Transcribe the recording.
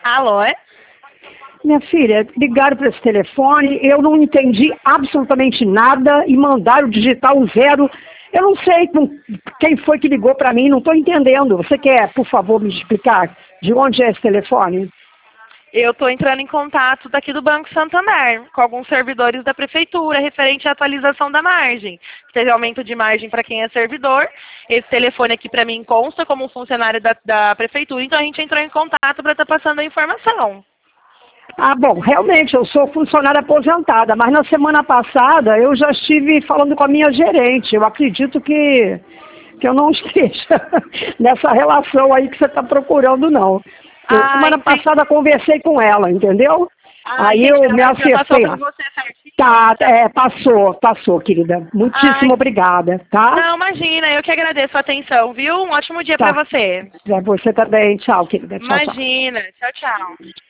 Alô? Minha filha, ligaram para esse telefone, eu não entendi absolutamente nada e mandaram digitar o zero. Eu não sei quem foi que ligou para mim, não estou entendendo. Você quer, por favor, me explicar de onde é esse telefone? Eu estou entrando em contato daqui do Banco Santander, com alguns servidores da Prefeitura, referente à atualização da margem. Teve aumento de margem para quem é servidor. Esse telefone aqui para mim consta como um funcionário da Prefeitura, então a gente entrou em contato para estar passando a informação. Ah, bom, realmente, eu sou funcionária aposentada, mas na semana passada eu já estive falando com a minha gerente. Eu acredito que eu não esteja nessa relação aí que você está procurando, não. Semana passada conversei com ela, entendeu? Aí eu me acertei. Tá, passou, querida. Muitíssimo obrigada, tá? Não, imagina, eu que agradeço a atenção, viu? Um ótimo dia para você. Você também. Tchau, querida. Tchau, Imagina. Tchau, tchau.